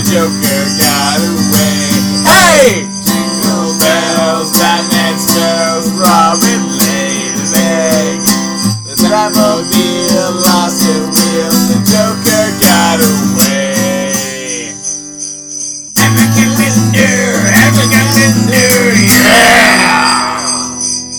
Joker got away. Hey! Jingle bells, Batman spells, Robin laid an egg. The Batmobile lost its wheels, the Joker got away. Abracadabra, yeah!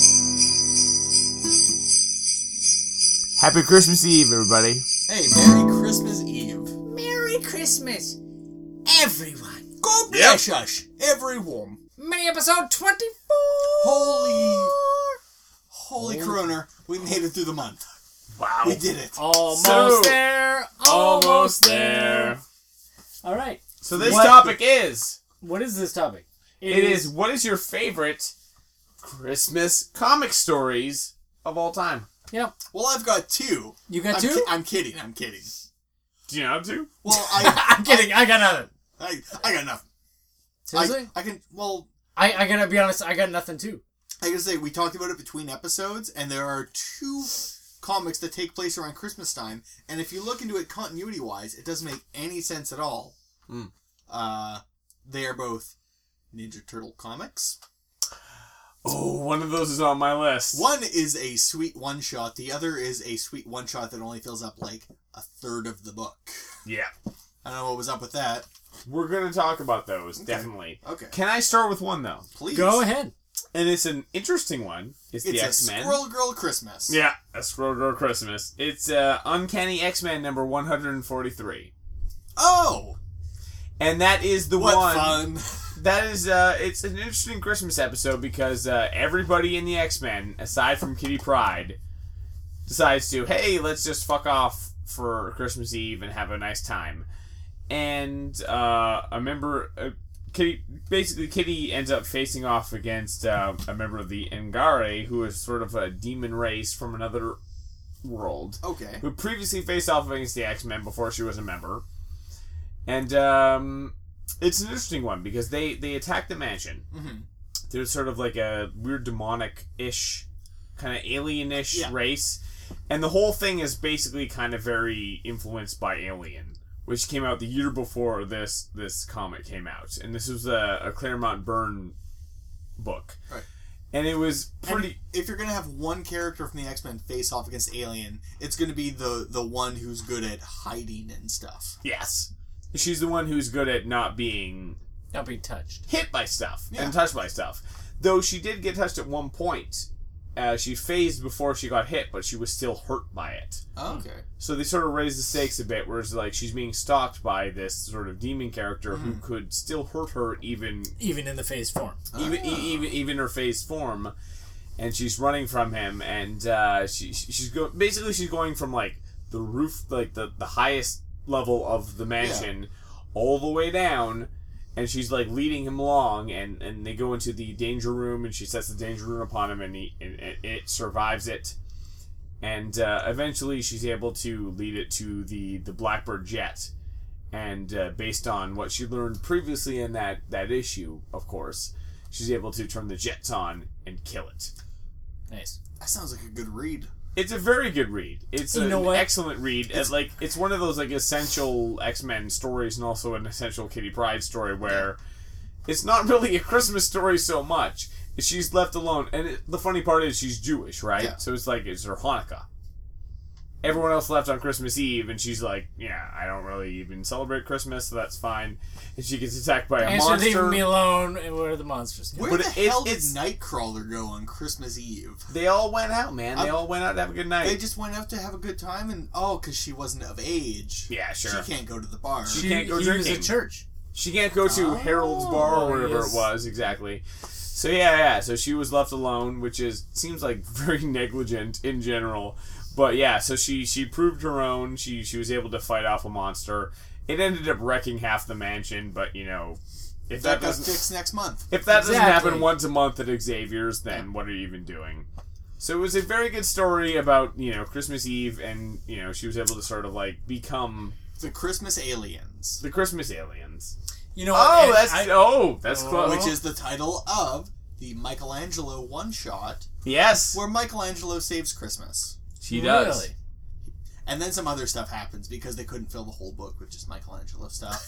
Happy Christmas Eve, everybody. Hey, Merry Christmas Eve. Merry Christmas, everyone. God bless us, everyone. Mini episode 24. Holy Corona, we made it through the month. Wow. We did it. Almost there. Almost there. All right. So this topic is... What is this topic? It is, what is your favorite Christmas comic stories of all time? Yep. Well, I've got two. You got two? I'm kidding. Do you have two? Well, I'm kidding. I got nothing. I got nothing. Seriously? I can, well... I gotta be honest, I got nothing too. I gotta say, we talked about it between episodes, and there are two comics that take place around Christmas time, and if you look into it continuity-wise, it doesn't make any sense at all. They are both Ninja Turtle comics. Oh, one of those is on my list. One is a sweet one-shot, the other is a sweet one-shot that only fills up, like, a third of the book. Yeah. I don't know what was up with that. We're going to talk about those, definitely. Okay. Can I start with one, though? Please. Go ahead. And it's an interesting one. It's the X-Men. It's a Squirrel Girl Christmas. Yeah, a Squirrel Girl Christmas. It's Uncanny X-Men number 143. Oh! And that is the what one... fun. That is, it's an interesting Christmas episode because everybody in the X-Men, aside from Kitty Pryde, decides to, hey, let's just fuck off for Christmas Eve and have a nice time. And a member, Kitty ends up facing off against a member of the Ngare, who is sort of a demon race from another world. Okay. Who previously faced off against the X-Men before she was a member. And it's an interesting one because they attack the mansion. Mm-hmm. There's sort of like a weird demonic-ish, kind of alien-ish race. And the whole thing is basically kind of very influenced by Alien, which came out the year before this comic came out. And this was a Claremont Byrne book. Right. And it was pretty... And if you're going to have one character from the X-Men face off against Alien, it's going to be the one who's good at hiding and stuff. Yes. She's the one who's good at not being touched. Hit by stuff and touched by stuff. Though she did get touched at one point. She phased before she got hit, but she was still hurt by it. Oh, okay. So they sort of raised the stakes a bit, whereas like she's being stalked by this sort of demon character who could still hurt her even in the phased form. Even her phased form, and she's running from him, and she's going from like the roof, like the highest level of the mansion, all the way down. And she's, like, leading him along, and they go into the danger room, and she sets the danger room upon him, and it survives it. And eventually she's able to lead it to the Blackbird jet. And based on what she learned previously in that issue, of course, she's able to turn the jets on and kill it. Nice. That sounds like a good read. It's a very good read. It's an excellent read. It's one of those like essential X-Men stories and also an essential Kitty Pryde story where it's not really a Christmas story so much. She's left alone. And the funny part is she's Jewish, right? Yeah. So it's like it's her Hanukkah. Everyone else left on Christmas Eve, and she's like, yeah, I don't really even celebrate Christmas, so that's fine. And she gets attacked by a monster. And she's leaving me alone, and where are the monsters? Where the hell did Nightcrawler go on Christmas Eve? They all went out, man. They all went out to have a good night. They just went out to have a good time, and because she wasn't of age. Yeah, sure. She can't go to the bar. She can't go drinking. He was at church. She can't go to Harold's Bar or whatever it was, exactly. So yeah, so she was left alone, which seems like very negligent in general. But yeah, so she proved her own. She was able to fight off a monster. It ended up wrecking half the mansion, but if that got fixed next month. If that doesn't happen once a month at Xavier's, then what are you even doing? So it was a very good story about Christmas Eve, and she was able to sort of like become the Christmas aliens. The Christmas aliens. You know what? That's close. Which is the title of the Michelangelo one-shot. Yes. Where Michelangelo saves Christmas. He does. Really? And then some other stuff happens because they couldn't fill the whole book with just Michelangelo stuff.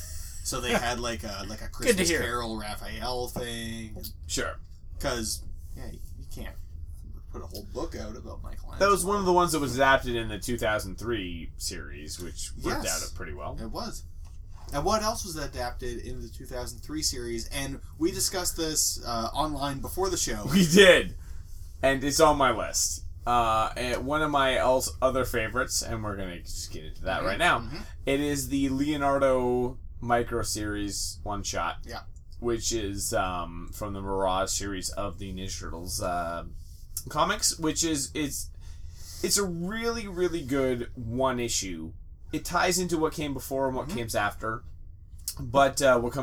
So they had like a Good to Christmas hear. Carol Raphael thing. Sure. Because, you can't put a whole book out about Michelangelo. That was one of the ones that was adapted in the 2003 series, which worked Yes. out pretty well. It was. And what else was adapted in the 2003 series? And we discussed this online before the show. We did, and it's on my list. And one of my other favorites, and we're gonna just get into that right now. Mhm. It is the Leonardo micro series one shot. Yeah. Which is from the Mirage series of the Ninja Turtles comics, which is it's a really, really good one issue. It ties into what came before and what comes after, but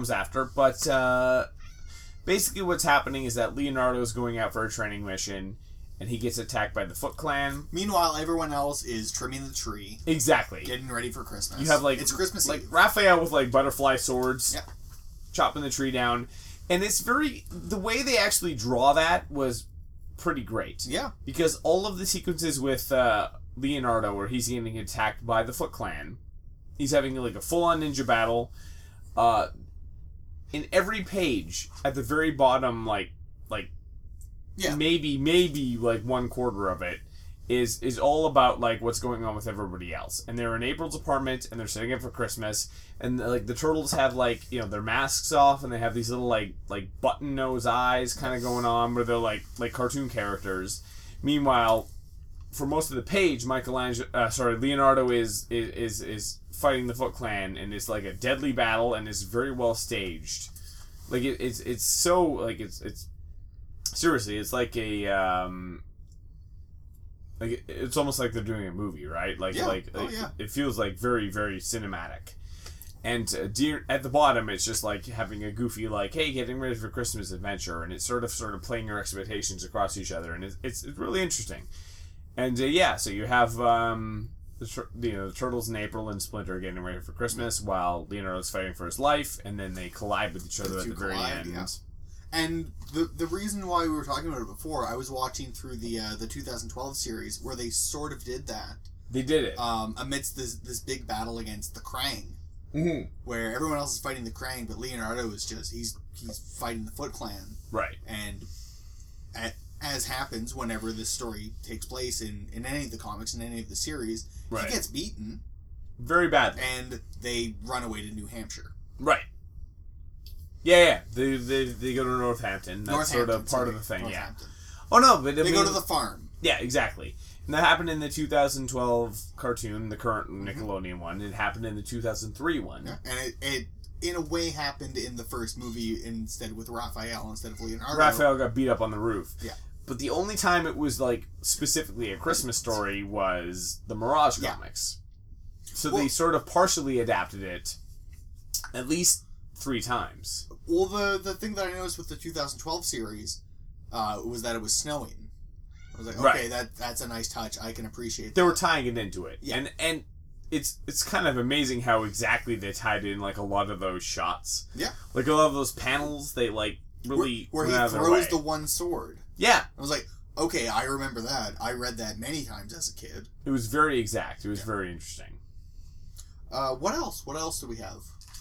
basically what's happening is that Leonardo is going out for a training mission, and he gets attacked by the Foot Clan. Meanwhile, everyone else is trimming the tree, Exactly. getting ready for Christmas. You have it's Christmas like Eve. Raphael with like butterfly swords, Yeah. chopping the tree down, and it's the way they actually draw that was pretty great. Yeah. Because all of the sequences with Leonardo, where he's getting attacked by the Foot Clan, he's having like a full-on ninja battle. In every page, at the very bottom, like Yeah. maybe like 1/4 of it is all about like what's going on with everybody else. And they're in April's apartment, and they're sitting up for Christmas, and like the turtles have like their masks off, and they have these little like button nose eyes kind of going on, where they're like cartoon characters. Meanwhile, for most of the page, Leonardo is fighting the Foot Clan, and it's like a deadly battle, and it's very well staged. Like it's so like it's seriously, it's like a like it's almost like they're doing a movie, right? It feels like very, very cinematic. And at the bottom, it's just like having a goofy like, hey, getting ready for Christmas adventure, and it's sort of playing your expectations across each other, and it's really interesting. And so you have the turtles in April and Splinter getting ready for Christmas, while Leonardo's fighting for his life, and then they collide with each other at the very end. Yeah. And the reason why we were talking about it before, I was watching through the 2012 series where they sort of did that. They did it amidst this big battle against the Krang, where everyone else is fighting the Krang, but Leonardo is just he's fighting the Foot Clan, right? And as happens whenever this story takes place in any of the comics, in any of the series, right. He gets beaten very badly, and they run away to New Hampshire. Right. Yeah. They go to Northampton. That's sort of part of the thing. Yeah. Oh no, but they go to the farm. Yeah, exactly. And that happened in the 2012 cartoon, the current Nickelodeon one. It happened in the 2003 one. Yeah. And it in a way happened in the first movie with Raphael instead of Leonardo. Raphael got beat up on the roof. Yeah. But the only time it was like specifically a Christmas story was the Mirage comics. So they sort of partially adapted it at least 3 times. Well, the thing that I noticed with the 2012 series was that it was snowing. I was like, okay, that's a nice touch. I can appreciate that. They were tying it into it. Yeah. And it's kind of amazing how exactly they tied in like a lot of those shots. Yeah. Like a lot of those panels, they like really where he went out of their throws way. the one sword. Yeah. I was like, okay, I remember that. I read that many times as a kid. It was very exact. It was very interesting. What else? What else do we have?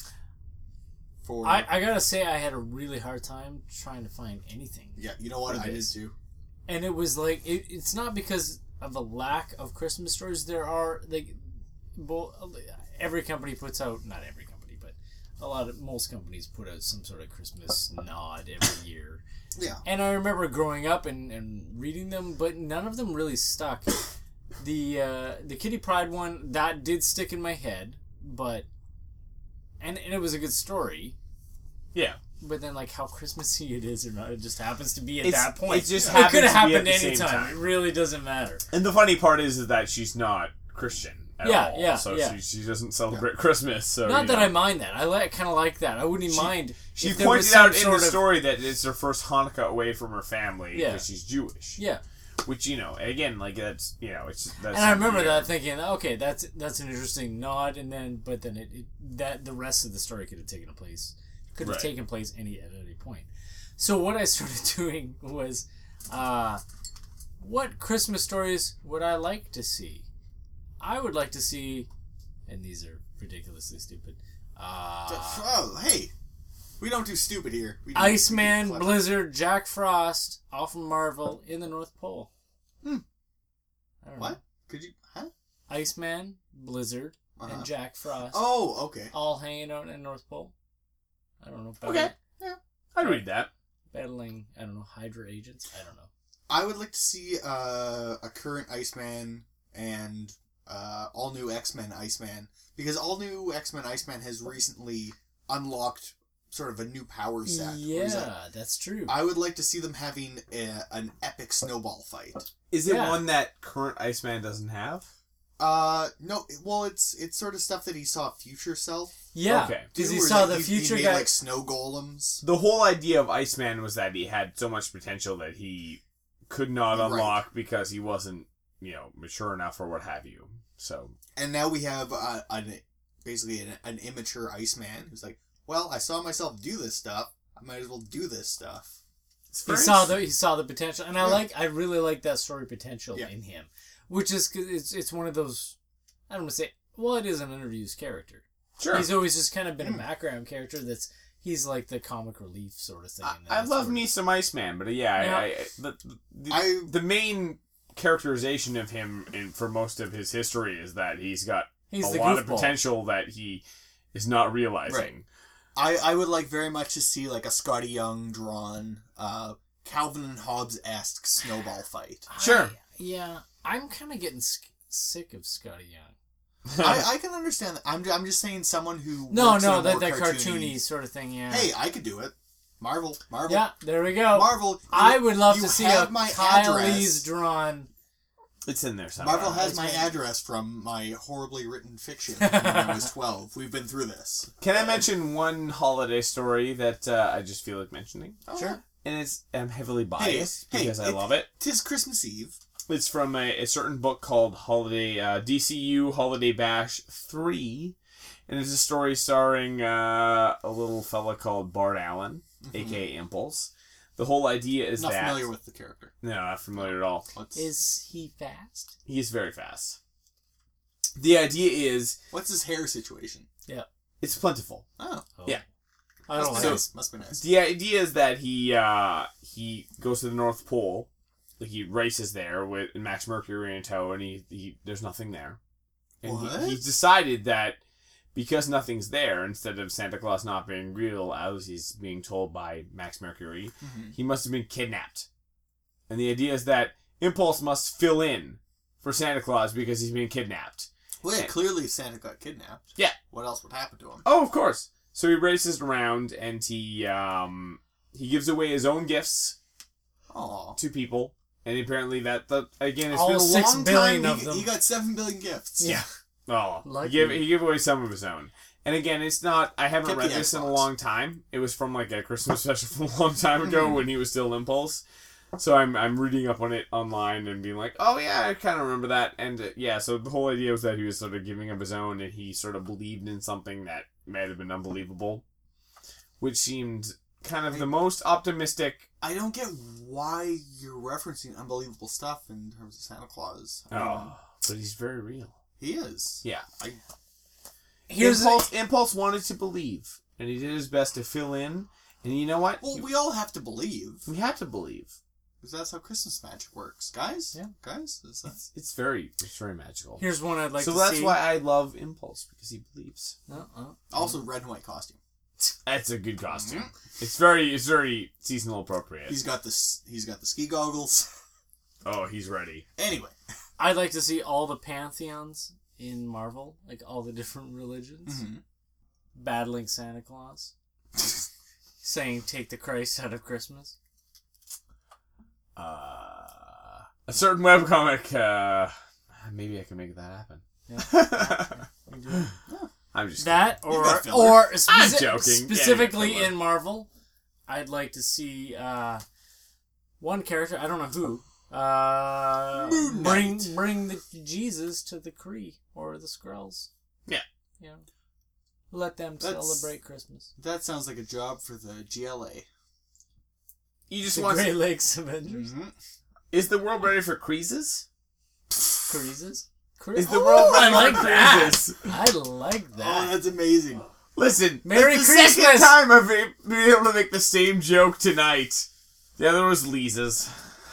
I gotta say, I had a really hard time trying to find anything. Yeah, you know what? I did too. And it was like, it's not because of a lack of Christmas stories. There are, like, every company puts out, not every company, but most companies put out some sort of Christmas nod every year. Yeah. And I remember growing up and reading them, but none of them really stuck. The Kitty Pryde one, that did stick in my head, but and it was a good story. Yeah. But then, like, how Christmassy it is or not, it just happens to be at that point. It just it could have happens to happened be at the same anytime. time. It really doesn't matter. And the funny part is that she's not Christian at all. Yeah, so yeah. she doesn't celebrate Christmas. So Not that I mind that. I kind of like that. I wouldn't even mind. She if there was pointed some out in sort the of- story that it's her first Hanukkah away from her family Yeah. because she's Jewish. Yeah. Which, again, like that's, that's. And I remember that thinking, okay, that's an interesting nod, but then the rest of the story could have taken place at any point. So what I started doing was, what Christmas stories would I like to see? I would like to see, and these are ridiculously stupid, Oh, hey. We don't do stupid here. We do Iceman, clever. Blizzard, Jack Frost, all from Marvel in the North Pole. I don't know. What? Could you... Huh? Iceman, Blizzard, and Jack Frost. Oh, okay. All hanging out in the North Pole. I don't know. Okay. Yeah. I'd read that. Battling, I don't know, Hydra agents? I don't know. I would like to see a current Iceman and all new X-Men Iceman, because all new X-Men Iceman has recently unlocked sort of a new power set. Yeah, that's true. I would like to see them having an epic snowball fight. Is it one that current Iceman doesn't have? No. Well, it's sort of stuff that he saw future self. Yeah, Okay. because he Where, saw like, the he future made, guy. like snow golems. The whole idea of Iceman was that he had so much potential that he could not unlock because he wasn't, mature enough or what have you. So. And now we have basically an immature Iceman who's like, well, I saw myself do this stuff. I might as well do this stuff. He saw the potential, and I really like that story potential in him, which is it's one of those, I don't want to say, well, it is an introduced character. Sure. He's always just kind of been a background character he's like the comic relief sort of thing. I love me some Iceman, but the main characterization of him for most of his history is that he's got a lot of potential that he is not realizing. Right. I would like very much to see like a Scotty Young drawn Calvin and Hobbes-esque snowball fight. Sure. I'm kind of getting sick of Scotty Young. I can understand that. I'm just saying someone who that cartoony sort of thing. Yeah. Hey, I could do it. Marvel. Yeah, there we go. Marvel. I would love to see a my Kylie's drawn. It's in there somewhere. Marvel has my address from my horribly written fiction when I was 12. We've been through this. Can I mention one holiday story that I just feel like mentioning? Oh, sure. And I'm heavily biased because I love it. 'Tis Christmas Eve. It's from a certain book called Holiday DCU Holiday Bash 3. And it's a story starring a little fella called Bart Allen, a.k.a. Impulse. The whole idea is not familiar with the character. No, not familiar at all. Is he fast? He is very fast. The idea is... What's his hair situation? Yeah. It's plentiful. Oh. Yeah. I don't know. Must be nice. The idea is that he goes to the North Pole. Like he races there with Max Mercury in tow, and he there's nothing there. And he decided that because nothing's there, instead of Santa Claus not being real, as he's being told by Max Mercury, he must have been kidnapped. And the idea is that Impulse must fill in for Santa Claus because he's being kidnapped. Well, yeah, clearly Santa got kidnapped. Yeah. What else would happen to him? Oh, of course. So he races around and he gives away his own gifts to people. And apparently that again, it's been a 6 long billion time. of them. He got 7 billion gifts. Yeah. Oh, Lucky. he gave away some of his own. And again, it's not... I haven't Kept read the this in a Xbox. long time. It was from like a Christmas special from a long time ago when he was still Impulse. So I'm reading up on it online and being like, oh yeah, I kind of remember that. And so the whole idea was that he was sort of giving up his own and he sort of believed in something that might have been unbelievable. Which seemed kind of the most optimistic... I don't get why you're referencing unbelievable stuff in terms of Santa Claus. But he's very real. He is. Yeah. Here's Impulse wanted to believe, and he did his best to fill in. And you know what? Well, we all have to believe. We have to believe. Because that's how Christmas magic works. Guys? Yeah. Guys? It's very magical. Here's one I'd like to see. So that's why I love Impulse, because he believes. Also, red and white costume. That's a good costume. It's very seasonal appropriate. He's got the ski goggles. Oh, he's ready. Anyway. I'd like to see all the pantheons in Marvel, like all the different religions, battling Santa Claus, saying "Take the Christ out of Christmas." A certain webcomic. Maybe I can make that happen. Yeah. I'm just that, kidding. or I'm joking. Specifically in Marvel, I'd like to see one character. I don't know who. Bring the Jesus to the Kree or the Skrulls. Yeah. Let them celebrate Christmas. That sounds like a job for the GLA. You just The want Great Lakes Avengers. Is the world ready for creases? Creases? Is the world ready I like for that. creases? I like that. Oh, that's amazing. Listen, Merry that's the Christmas! second time I've been able to make the same joke tonight. The other was Lisa's.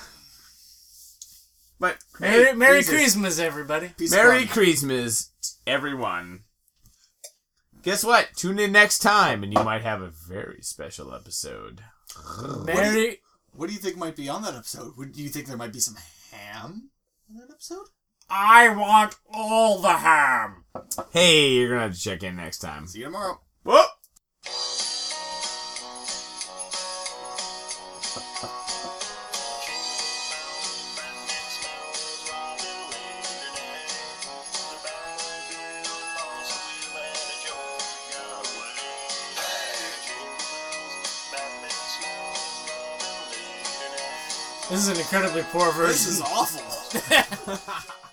But hey, Merry Christmas, everybody. Merry Christmas, everyone. Guess what? Tune in next time, and you might have a very special episode. What do you think might be on that episode? Do you think there might be some ham on that episode? I want all the ham. Hey, you're gonna have to check in next time. See you tomorrow. Whoop! This is an incredibly poor version. This is awful.